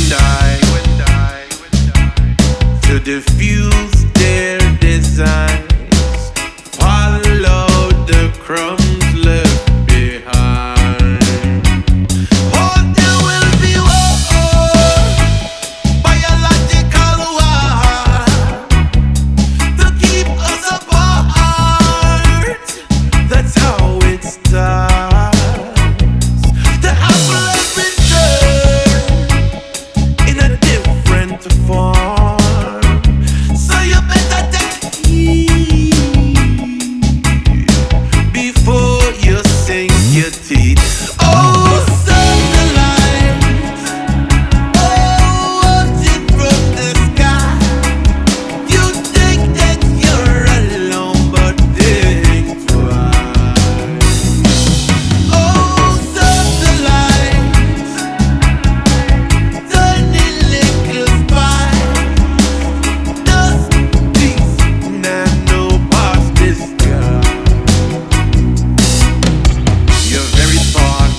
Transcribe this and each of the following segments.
I to diffuse their designs, follow the crumbs left behind. Oh, there will be war, biological war, to keep us apart. That's how it starts. The apple has been turned in a different form. So you better take heed before you sink your teeth. Oh, sunlight, oh, watching from the sky. You think that you're alone, but think twice. Oh, sunlight, turning little spice. Dust, peace, nano past the sky. Your very thought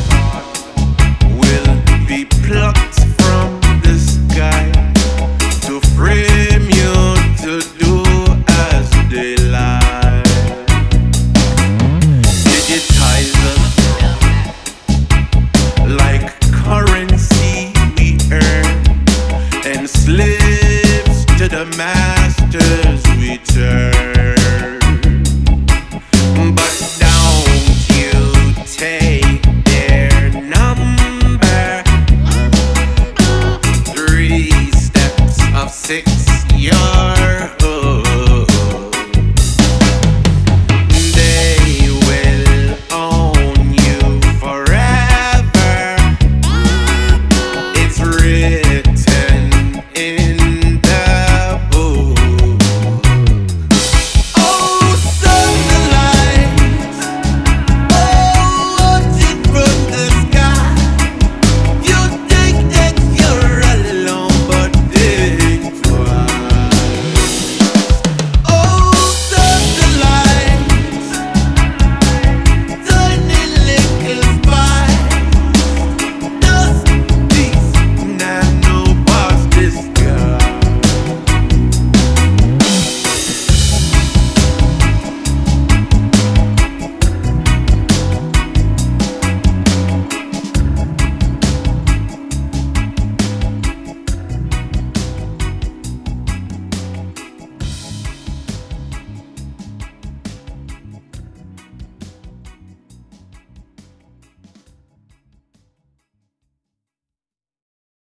will be plucked from the sky to frame you to do as they like. Digitize us like currency we earn, and slaves to the man.